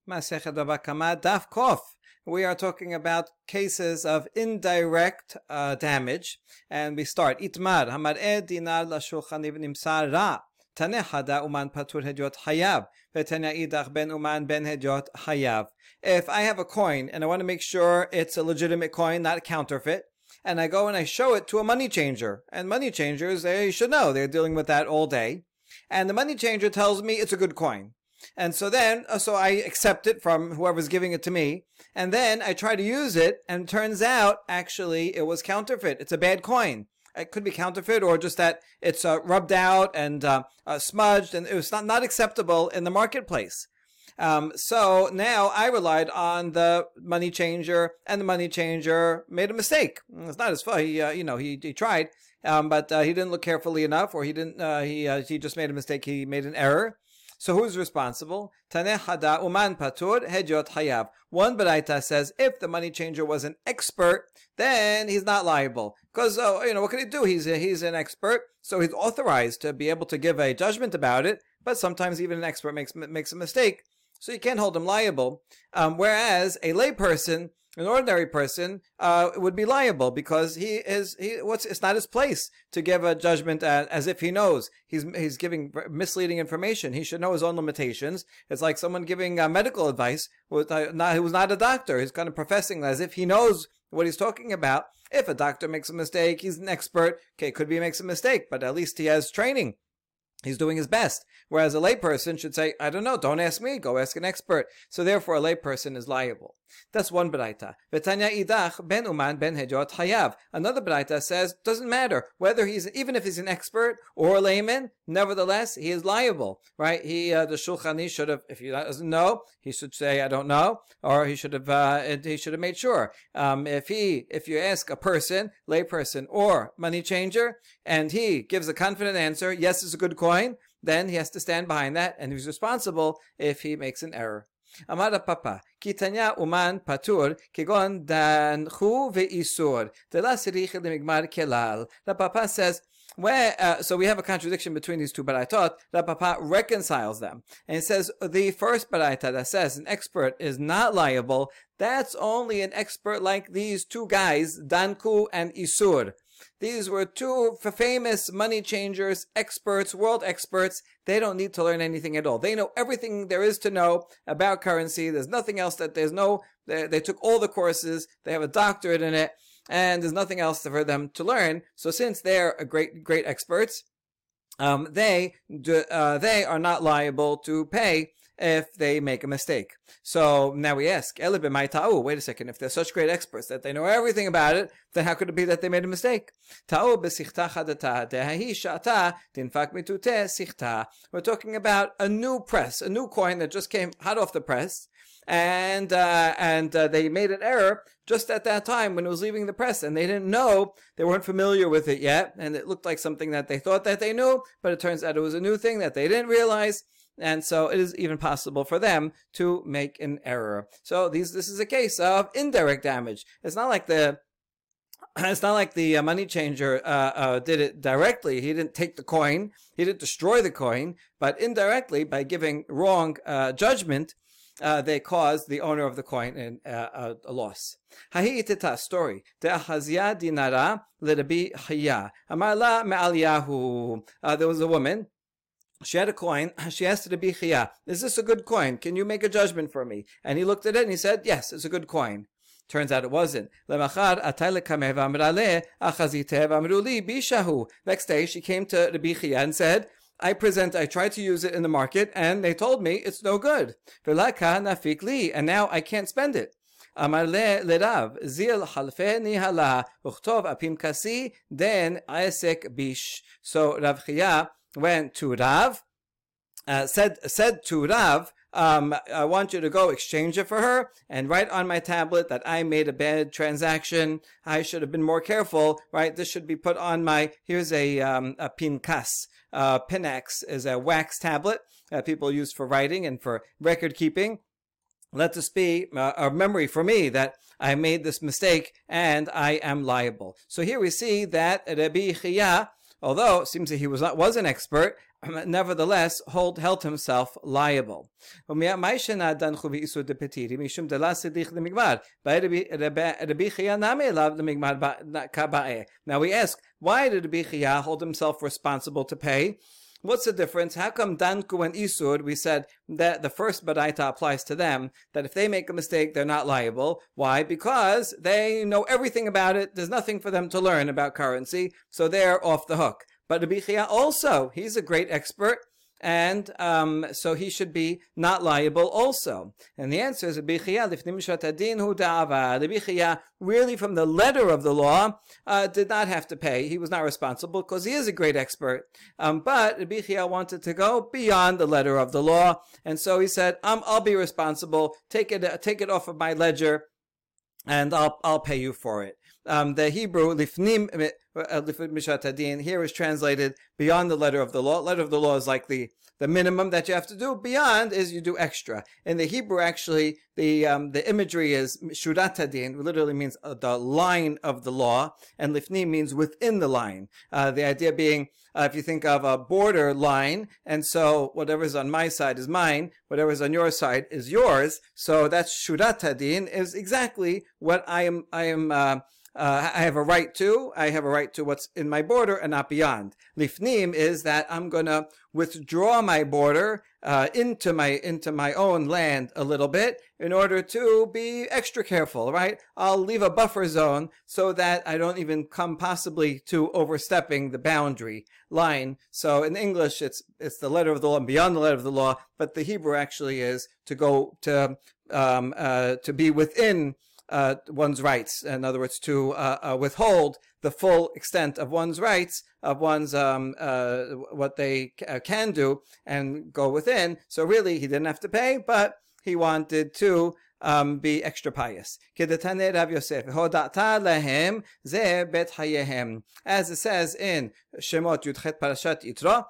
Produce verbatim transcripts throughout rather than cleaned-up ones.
Masechet Baba Kama Daf Kof. We are talking about cases of indirect uh, damage, and we start. Itmar Hamar'e dinar lashulchan nimsar ra. Taneh hada uman patur hediot hayav. V'tanya idach ben uman ben hediot hayav. If I have a coin and I want to make sure it's a legitimate coin, not a counterfeit, and I go and I show it to a money changer, and money changers, they should know, they're dealing with that all day, and the money changer tells me it's a good coin. And so then, so I accept it from whoever's giving it to me, and then I try to use it, and it turns out, actually, it was counterfeit. It's a bad coin. It could be counterfeit, or just that it's uh, rubbed out and uh, uh, smudged, and it was not, not acceptable in the marketplace. Um, so now I relied on the money changer, and the money changer made a mistake. It's not his fault. He, uh, you know, he, he tried, um, but uh, he didn't look carefully enough, or he didn't. Uh, he uh, he just made a mistake. He made an error. So who's responsible? Taneh hada uman patur hediot hayav. One baraita says if the money changer was an expert, then he's not liable. Because, oh, you know, what can he do? He's a, he's an expert, so he's authorized to be able to give a judgment about it. But sometimes even an expert makes makes a mistake, so you can't hold him liable. Um, whereas a layperson, an ordinary person, uh, would be liable because he is he. What's it's not his place to give a judgment as, as if he knows. He's he's giving misleading information. He should know his own limitations. It's like someone giving uh, medical advice with uh, not who's not a doctor. He's kind of professing as if he knows what he's talking about. If a doctor makes a mistake, he's an expert. Okay, could be he makes a mistake, but at least he has training. He's doing his best. Whereas a layperson should say, I don't know, don't ask me, go ask an expert. So therefore a layperson is liable. That's one baraita. V'tanya idach ben uman ben hediot hayav. Another baraita says, doesn't matter whether he's, even if he's an expert or a layman, nevertheless, he is liable, right? He, uh, the shulchani should have, if he doesn't know, he should say, I don't know, or he should have, uh, he should have made sure. Um, if he, if you ask a person, layperson or money changer, and he gives a confident answer, yes, it's a good coin, then he has to stand behind that, and he's responsible if he makes an error. Amar Papa, Kitanya uman patur kegon danchu ve'isur dela sirich lemigmar kelal. The Papa says, where, uh, so we have a contradiction between these two baraitot. The Papa reconciles them, and he says the first baraita that says an expert is not liable, that's only an expert like these two guys, Danku and Isur. These were two famous money changers, experts, world experts. They don't need to learn anything at all. They know everything there is to know about currency. There's nothing else that there's no, they, they took all the courses. They have a doctorate in it, and there's nothing else for them to learn. So since they're a great, great experts, um, they, do, uh, they are not liable to pay if they make a mistake. So now we ask, wait a second, if they're such great experts that they know everything about it, then how could it be that they made a mistake? We're talking about a new press, a new coin that just came hot off the press, and uh, and uh, they made an error just at that time when it was leaving the press, and they didn't know, they weren't familiar with it yet, and it looked like something that they thought that they knew, but it turns out it was a new thing that they didn't realize. And so it is even possible for them to make an error. So these, this is a case of indirect damage. It's not like the, it's not like the uh, money changer uh, uh, did it directly. He didn't take the coin. He didn't destroy the coin. But indirectly, by giving wrong uh, judgment, uh, they caused the owner of the coin in, uh, a, a loss. Hahi itita story. De'achazia dinara l'Rabbi Chaya. Amar la me'al Yahu. There was a woman. She had a coin. She asked Rabbi Chaya, is this a good coin? Can you make a judgment for me? And he looked at it and he said, yes, it's a good coin. Turns out it wasn't. Next day, she came to Rabbi Chaya and said, I present, I tried to use it in the market, and they told me it's no good. And now I can't spend it. Amar le lerav zil halfe nihala uchtov apim kasi den aesek bish. So Rav Chaya went to Rav, uh, said said to Rav, um, I want you to go exchange it for her and write on my tablet that I made a bad transaction. I should have been more careful, right? This should be put on my, here's a, um, a pinkas. Uh, Pinax is a wax tablet that people use for writing and for record keeping. Let this be uh, a memory for me that I made this mistake and I am liable. So here we see that Rabbi Chaya, although it seems that he was not was an expert, nevertheless hold, held himself liable. Now we ask, why did Rabbi Chiya hold himself responsible to pay? What's the difference? How come Danku and Isur, we said that the first Baraita applies to them, that if they make a mistake, they're not liable. Why? Because they know everything about it. There's nothing for them to learn about currency, so they're off the hook. But Rabbi Chiya also, he's a great expert, and um, so he should be not liable also. And the answer is Rabbi Chiya, lifnim mishat hadin hu da'ava. Rabbi Chiya, really from the letter of the law, uh, did not have to pay. He was not responsible because he is a great expert. Um, but Rabbi Chiya wanted to go beyond the letter of the law, and so he said, um, I'll be responsible. Take it, uh, take it off of my ledger, and I'll I'll pay you for it. Um, the Hebrew lifnim mishat hadin here is translated beyond the letter of the law. Letter of the law is like the the minimum that you have to do. Beyond is you do extra. In the Hebrew, actually, the um, the imagery is shurat hadin, literally means uh, the line of the law, and lifnim means within the line. Uh, the idea being, uh, if you think of a border line, and so whatever's on my side is mine, whatever's on your side is yours. So that's shurat hadin, is exactly what I am. I am. Uh, Uh, I have a right to, I have a right to what's in my border and not beyond. Lifnim is that I'm going to withdraw my border uh, into my into my own land a little bit in order to be extra careful, right? I'll leave a buffer zone so that I don't even come possibly to overstepping the boundary line. So in English, it's it's the letter of the law and beyond the letter of the law, but the Hebrew actually is to go to um, uh, to be within Uh, one's rights. In other words, to uh, uh, withhold the full extent of one's rights, of one's um, uh, what they c- uh, can do, and go within. So really, he didn't have to pay, but he wanted to um, be extra pious. Kedetane Rav Yosef, hodata lehem ze bet hayehem, as it says in Shemot Yudchet Parashat Yitro,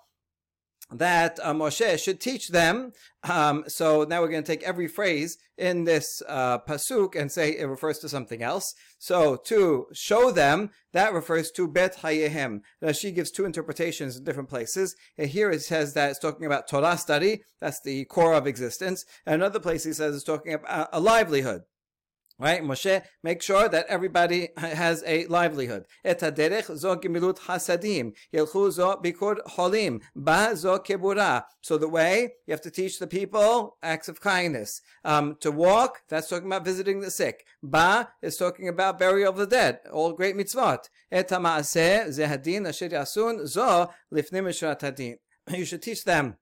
that uh, Moshe should teach them. Um, so now we're going to take every phrase in this uh, pasuk and say it refers to something else. So to show them, that refers to Bet Hayehem. Rashi gives two interpretations in different places. Here it says that it's talking about Torah study. That's the core of existence. And another place he says it's talking about a livelihood. Right, Moshe, make sure that everybody has a livelihood. Et haderech zo gemilut hasadim, yelchu zo bikur holim, ba zo kebura. So the way, you have to teach the people acts of kindness. Um, to walk, that's talking about visiting the sick. Ba is talking about burial of the dead, all great mitzvot. Et ha'maaseh zehadin asher yasun zo lifnim mishurat hadin. You should teach them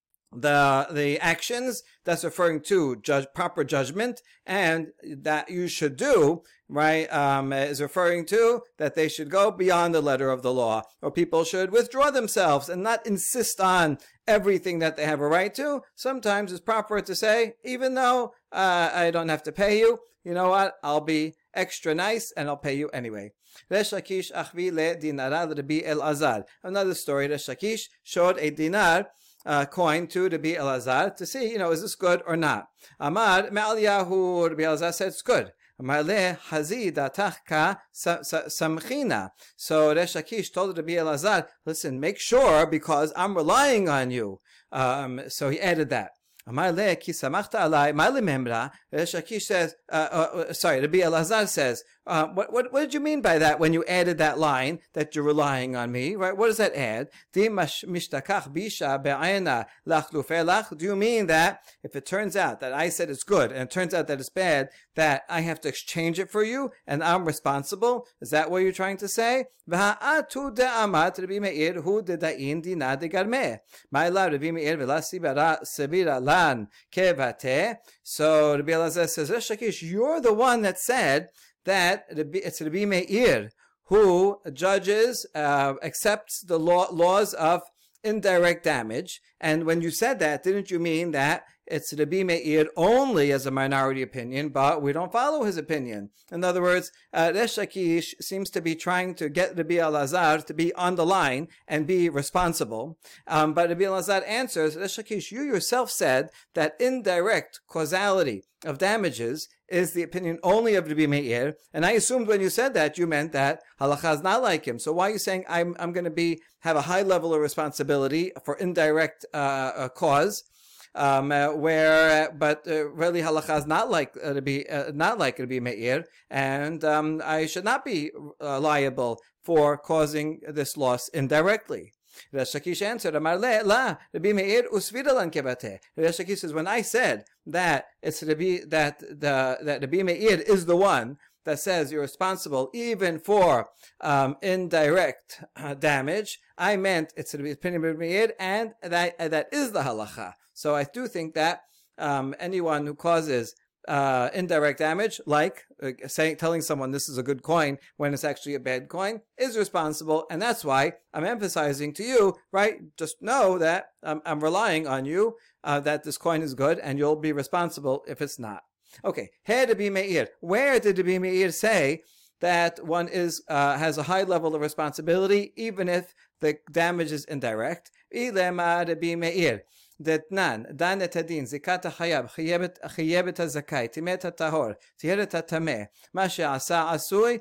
the the actions, that's referring to judge, proper judgment, and that you should do, right, um, is referring to that they should go beyond the letter of the law, or people should withdraw themselves and not insist on everything that they have a right to. Sometimes it's proper to say, even though uh, I don't have to pay you, you know what, I'll be extra nice and I'll pay you anyway. Resh Lakish achvi le dinara Rabbi Elazar. Another story, Resh Lakish showed a dinar Uh, coin to Rabbi Elazar to see, you know, is this good or not? Amar me'aliyahu, Rabbi Elazar said it's good. Amar le hazi datach ka samchina. So Resh Lakish told Rabbi Elazar, listen, make sure because I'm relying on you. Um, so he added that. Amar le ki samachta alai ma lememra. Resh Lakish says, uh, uh, sorry, Rabbi Elazar says, Uh, what, what, what did you mean by that when you added that line that you're relying on me, right? What does that add? Do you mean that if it turns out that I said it's good and it turns out that it's bad, that I have to exchange it for you and I'm responsible? Is that what you're trying to say? So Rabbi Elazar says, Shakish, you're the one that said that it's Rabbi Meir who judges, uh, accepts the law, laws of indirect damage. And when you said that, didn't you mean that it's Rabbi Meir only as a minority opinion, but we don't follow his opinion. In other words, uh, Resh Lakish seems to be trying to get Rabbi Elazar to be on the line and be responsible. Um, but Rabbi Elazar answers, Resh Lakish, you yourself said that indirect causality of damages is the opinion only of Rabbi Meir, and I assumed when you said that you meant that halacha is not like him. So why are you saying I'm I'm going to be have a high level of responsibility for indirect uh, uh, cause, um, uh, where uh, but uh, really halacha is not like uh, to be uh, not like Rabbi Meir, and um, I should not be uh, liable for causing this loss indirectly. Resh Lakish answered, Amar le, la, Rabbi Meir usvidalan kebate. Resh Lakish says, when I said that it's Rabbi, that the, that Rabbi Meir is the one that says you're responsible even for um, indirect uh, damage, I meant it's the opinion of Rabbi Meir, and that, uh, that is the halacha. So I do think that um, anyone who causes Uh, indirect damage, like uh, saying, telling someone this is a good coin when it's actually a bad coin, is responsible, and that's why I'm emphasizing to you, right? Just know that I'm, I'm relying on you uh, that this coin is good, and you'll be responsible if it's not. Okay, He Rabbi Meir. Where did Rabbi Meir say that one is uh, has a high level of responsibility even if the damage is indirect? Ilema Rabbi Meir. דתנן, דן את הדין, זיקת החייב, חייבת הזכאי, טימאת הטהור, טיהר את הטמא, מה שעשה עשוי,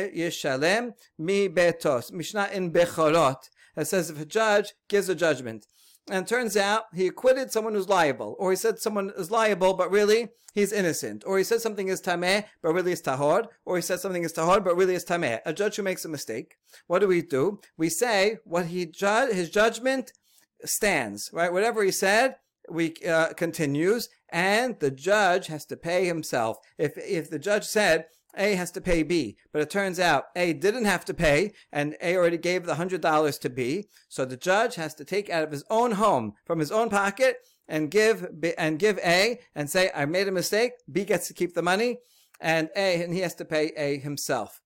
וישלם מביתו. Mishnah in Bechorot, it says if a judge gives a judgment, and it turns out he acquitted someone who's liable, or he said someone is liable, but really he's innocent, or he said something is tameh, but really it's tahor, or he said something is tahor, but really it's tameh. A judge who makes a mistake, what do we do? We say what he ju- his judgment stands, right? Whatever he said, we uh, continues, and the judge has to pay himself. If if the judge said A has to pay B, but it turns out A didn't have to pay, and A already gave the hundred dollars to B, so the judge has to take out of his own home, from his own pocket, and give B, and give A, and say I made a mistake. B gets to keep the money, and A and he has to pay A himself.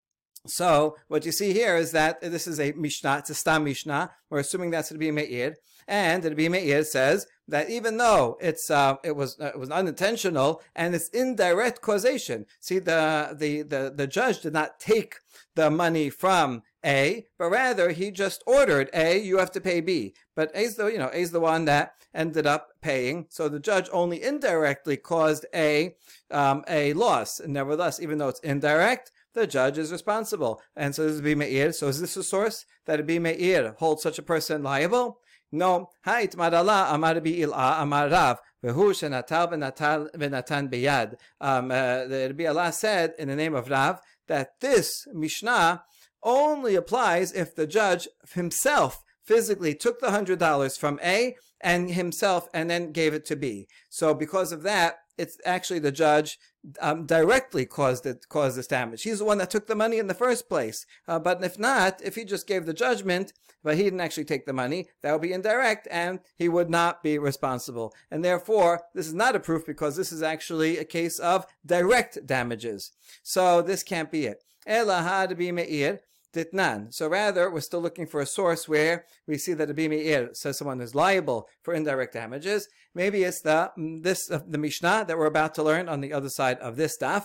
So what you see here is that this is a Mishnah, it's a Stam Mishnah. We're assuming that's Rabbi Meir, and Rabbi Meir says that even though it's uh, it was uh, it was unintentional and it's indirect causation. See, the the the the judge did not take the money from A, but rather he just ordered A, you have to pay B. But A's the you know A's the one that ended up paying. So the judge only indirectly caused A um, a loss. And nevertheless, even though it's indirect, the judge is responsible. And so this is Rabbi Meir. So is this a source that Rabbi Meir holds such a person liable? No. Ha'it marala amar Rabbi Il'a amar Rav v'hu shenatal v'natan biyad. Um, the Rabbi Allah said in the name of Rav that this Mishnah only applies if the judge himself physically took the hundred dollars from A and himself and then gave it to B. So because of that, it's actually the judge um, directly caused it, caused this damage. He's the one that took the money in the first place. Uh, but if not, if he just gave the judgment, but he didn't actually take the money, that would be indirect, and he would not be responsible. And therefore, this is not a proof because this is actually a case of direct damages. So this can't be it. Ela Rabbi Meir Ditnan. So rather, we're still looking for a source where we see that Rabbi Meir says someone is liable for indirect damages. Maybe it's the this uh, the Mishnah that we're about to learn on the other side of this daf.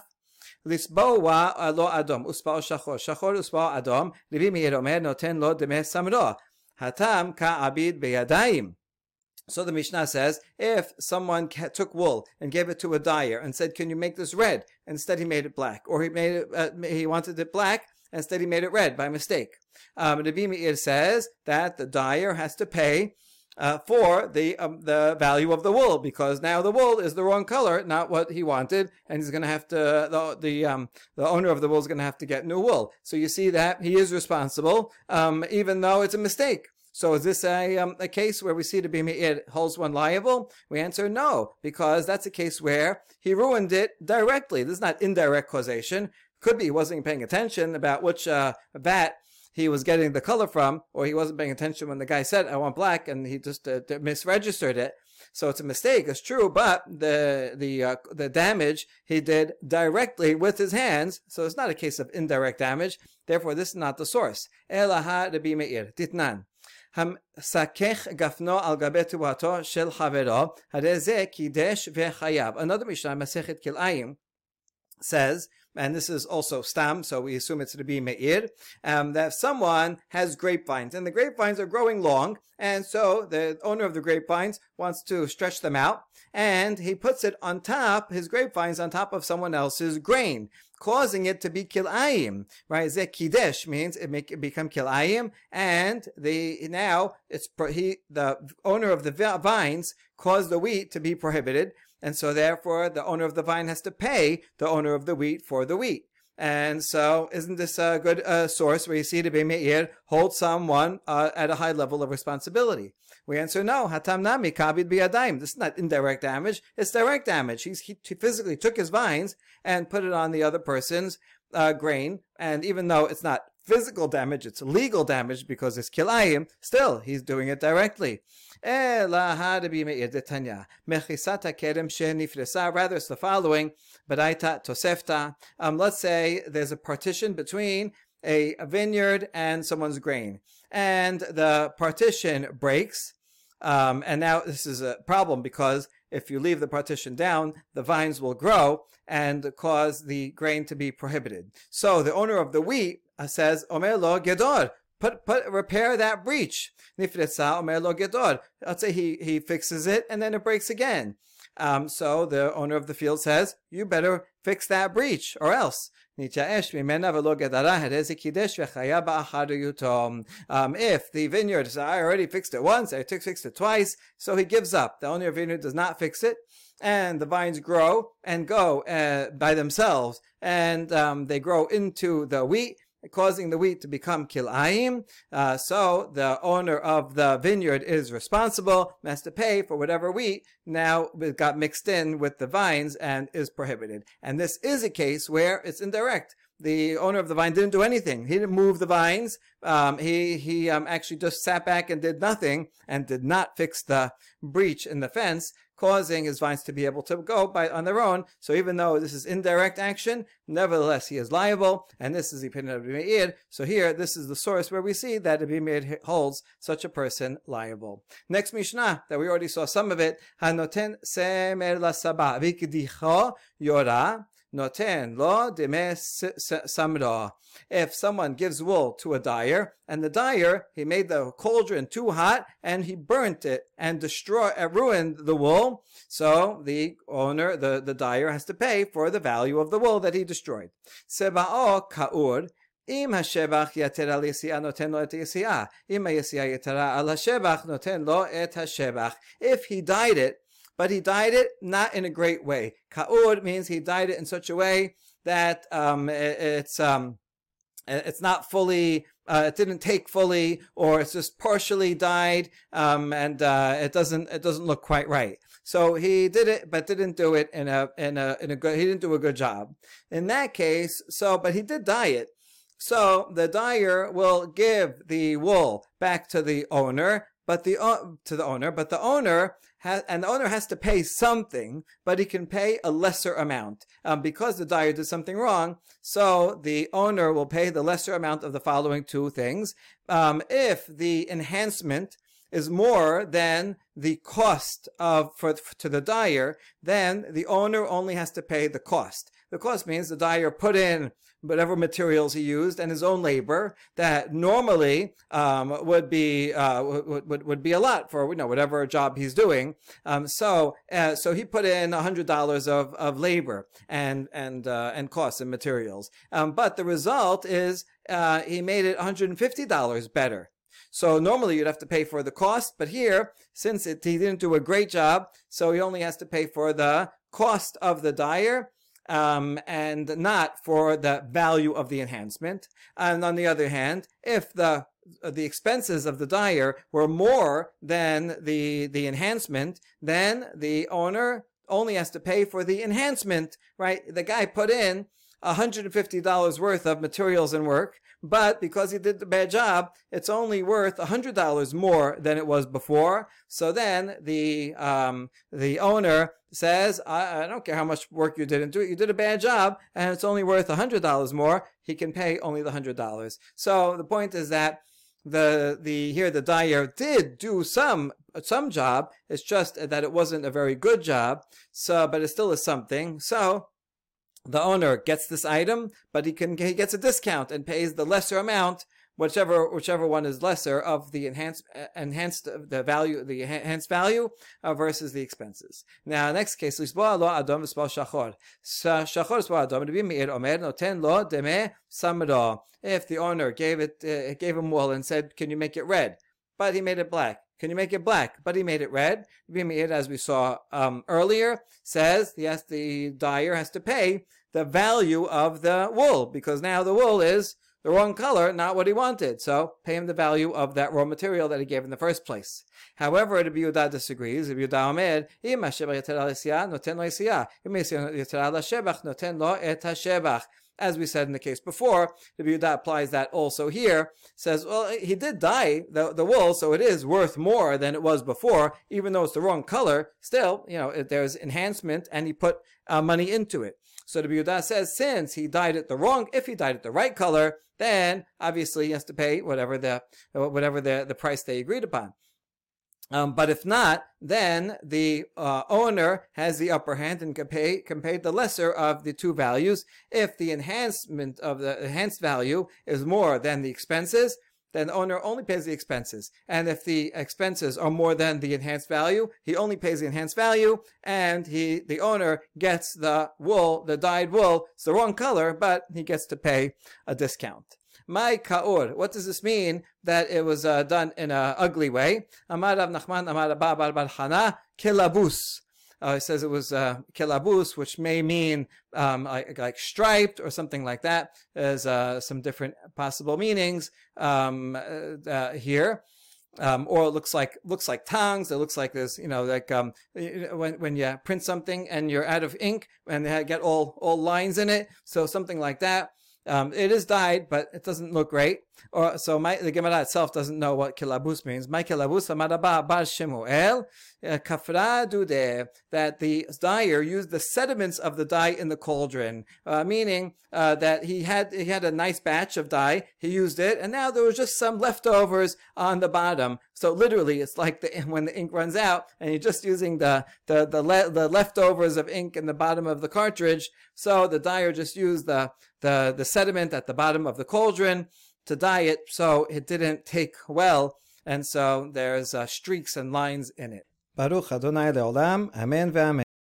Lisbo wa lo adom uspa shachor shachor uspa adom. Rabbi Meir omer noten lo demeh samro hatam ka abid beyadayim. So the Mishnah says, if someone took wool and gave it to a dyer and said, "Can you make this red?" Instead, he made it black, or he made it uh, he wanted it black. Instead, he made it red by mistake. Um, Rabbi Meir says that the dyer has to pay uh, for the um, the value of the wool, because now the wool is the wrong color, not what he wanted, and he's going to have to the the um, the owner of the wool is going to have to get new wool. So you see that he is responsible, um, even though it's a mistake. So is this a um, a case where we see the Rabbi Meir holds one liable? We answer no, because that's a case where he ruined it directly. This is not indirect causation. Could be he wasn't paying attention about which uh, vat he was getting the color from, or he wasn't paying attention when the guy said, "I want black," and he just uh, misregistered it. So it's a mistake, it's true, but the the uh, the damage he did directly with his hands, so it's not a case of indirect damage. Therefore, this is not the source. Elaha Rabbi Meir Ditnan. המסכך גפנו על גבי תבואתו של חברו, הרי זה קידש וחייב. Another Mishnah, Masechet Kilayim, says, and this is also stam, so we assume it's to be me'ir, um, that if someone has grapevines, and the grapevines are growing long, and so the owner of the grapevines wants to stretch them out, and he puts it on top, his grapevines on top of someone else's grain, causing it to be kilayim, right? Zeh kidesh means it make it become kilayim, and the now it's he the owner of the vines caused the wheat to be prohibited, and so therefore the owner of the vine has to pay the owner of the wheat for the wheat. And so isn't this a good uh, source where you see the Meir hold someone uh, at a high level of responsibility? We answer no. Hatam nami kabid biyadayim. This is not indirect damage. It's direct damage. He's, he, he physically took his vines and put it on the other person's uh, grain. And even though it's not physical damage, it's legal damage because it's kilayim, still, he's doing it directly. Rather, it's the following. Baraita tosefta. Um, let's say there's a partition between a, a vineyard and someone's grain, and the partition breaks. Um, and now this is a problem because if you leave the partition down, the vines will grow and cause the grain to be prohibited. So the owner of the wheat uh, says, Omer lo gedor. Put, put, repair that breach. Nifretza omer lo gedor. Let's say he, he fixes it and then it breaks again. Um, so the owner of the field says, you better fix that breach or else. Um, if the vineyard says, I already fixed it once, I fixed it twice, so he gives up. The owner of the vineyard does not fix it, and the vines grow and go uh, by themselves, and um, they grow into the wheat, causing the wheat to become kilayim. Uh, so the owner of the vineyard is responsible and has to pay for whatever wheat now got mixed in with the vines and is prohibited. And this is a case where it's indirect. The owner of the vine didn't do anything. He didn't move the vines. Um, he he um, actually just sat back and did nothing and did not fix the breach in the fence, causing his vines to be able to go by on their own. So even though this is indirect action, nevertheless he is liable, and this is the opinion of Rabbi Meir. So here, this is the source where we see that Rabbi Meir holds such a person liable. Next Mishnah, that we already saw some of it, Hanoten semer la saba vikdicho yora noten lo deme samra. If someone gives wool to a dyer, and the dyer, he made the cauldron too hot, and he burnt it and destroyed, uh, ruined the wool, so the owner, the, the dyer, has to pay for the value of the wool that he destroyed. Seba'o ka'ur, im hashebach yater al yisi'ah noten lo et yisi'ah. Im ha'yisi'ah yatera al hashebach noten lo et hashebach. If he dyed it, but he dyed it not in a great way. Ka'ur means he dyed it in such a way that um, it, it's... Um, It's not fully, uh, it didn't take fully, or it's just partially dyed, um, and, uh, it doesn't, it doesn't look quite right. So he did it, but didn't do it in a, in a, in a good, he didn't do a good job. In that case, so, but he did dye it. So the dyer will give the wool back to the owner, but the, uh, to the owner, but the owner has, and the owner has to pay something, but he can pay a lesser amount. Um, because the dyer did something wrong, so the owner will pay the lesser amount of the following two things. Um, if the enhancement is more than the cost of, for, to the dyer, then the owner only has to pay the cost. The cost means the dyer put in whatever materials he used and his own labor that normally um, would be uh, would, would would be a lot for, you know, whatever job he's doing. Um, so uh, so he put in a hundred dollars of of labor and and uh, and costs and materials. Um, but the result is uh, he made it one hundred and fifty dollars better. So normally you'd have to pay for the cost, but here, since it, he didn't do a great job, so he only has to pay for the cost of the dyer. Um, and not for the value of the enhancement. And on the other hand, if the the expenses of the dyer were more than the the enhancement, then the owner only has to pay for the enhancement, right? The guy put in one hundred fifty dollars worth of materials and work, but because he did the bad job, it's only worth one hundred dollars more than it was before. So then the um, the owner says, I, I don't care how much work you did into it, you did a bad job, and it's only worth one hundred dollars more. He can pay only the one hundred dollars. So the point is that the the here the dyer did do some some job. It's just that it wasn't a very good job. So, but it still is something. So the owner gets this item, but he can he gets a discount and pays the lesser amount, whichever whichever one is lesser of the enhanced enhanced the value the enhanced value uh, versus the expenses. Now, next case, lisboa lo adom v'spal shachor. Shachor v'spal adom. Rabbi Meir omer noten lo deme samro. If the owner gave it uh, gave him wool and said, "Can you make it red?" But he made it black. Can you make it black? But he made it red. Rabbi Meir, as we saw um, earlier, says yes, the dyer has to pay the value of the wool, because now the wool is the wrong color, not what he wanted. So pay him the value of that raw material that he gave in the first place. However, Rabbi Yehuda disagrees. Rabbi Yehuda omer, im hashebach yetera l'siyah, noten lo l'siyah. Im yetera l'shebach, noten lo et hashebach. As we said in the case before, Rabbi Yehuda applies that also here. Says, well, he did dye the, the wool, so it is worth more than it was before, even though it's the wrong color. Still, you know, there's enhancement, and he put uh, money into it. So the Yehuda says, since he dyed it the wrong, if he dyed it the right color, then obviously he has to pay whatever the whatever the, the price they agreed upon. Um, but if not, then the uh, owner has the upper hand and can pay can pay the lesser of the two values. If the enhancement of the enhanced value is more than the expenses, then the owner only pays the expenses. And if the expenses are more than the enhanced value, he only pays the enhanced value, and he, the owner, gets the wool, the dyed wool. It's the wrong color, but he gets to pay a discount. My kaur. What does this mean that it was uh, done in an ugly way? Amar Rav Nachman, Amar Abba bar bar Hana, kilabus. Uh, it says it was uh, kilabus, which may mean um, like, like striped or something like that. There's uh, some different possible meanings um, uh, uh, here. Um, or it looks like looks like tongues. It looks like there's, you know, like um, when when you print something and you're out of ink and they get all all lines in it. So something like that. Um, it is dyed, but it doesn't look great. Or so my, the Gemara itself doesn't know what kilabus means. My kilabus amaraba bar Shemuel kafra dude, that the dyer used the sediments of the dye in the cauldron, uh, meaning uh, that he had he had a nice batch of dye, he used it, and now there was just some leftovers on the bottom. So literally, it's like the, when the ink runs out, and you're just using the the the, le, the leftovers of ink in the bottom of the cartridge. So the dyer just used the the the sediment at the bottom of the cauldron to dye it, so it didn't take well, and so there's uh, streaks and lines in it. Baruch Adonai Leolam, Amen ve'amen.